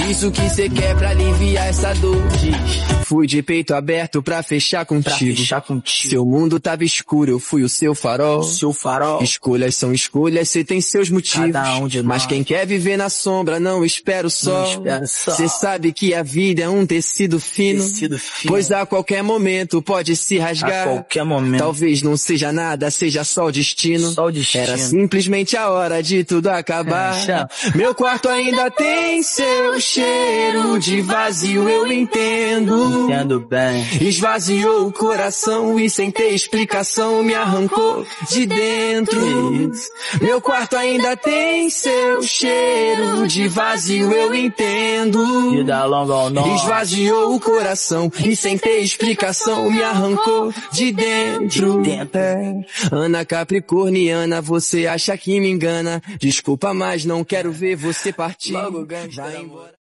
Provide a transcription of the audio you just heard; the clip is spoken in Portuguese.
Diz o que cê quer pra aliviar essa dor. Fui de peito aberto pra fechar contigo. Seu mundo tava escuro, eu fui o seu farol. Escolhas são escolhas, cê tem seus motivos. Mas quem quer viver na sombra não espera o sol. Cê sabe que a vida é um tecido fino. Pois a qualquer momento pode se rasgar. Talvez não seja nada, seja só o destino. Era simplesmente a hora de tudo acabar. Meu quarto ainda tem seu cheiro de vazio, eu entendo. Esvaziou o coração e sem ter explicação me arrancou de dentro. Meu quarto ainda tem seu cheiro de vazio, eu entendo. Esvaziou o coração e sem ter explicação me arrancou de dentro. Ana Capricorniana, você acha que me engana? Desculpa, mas não quero ver você partir. Vai embora.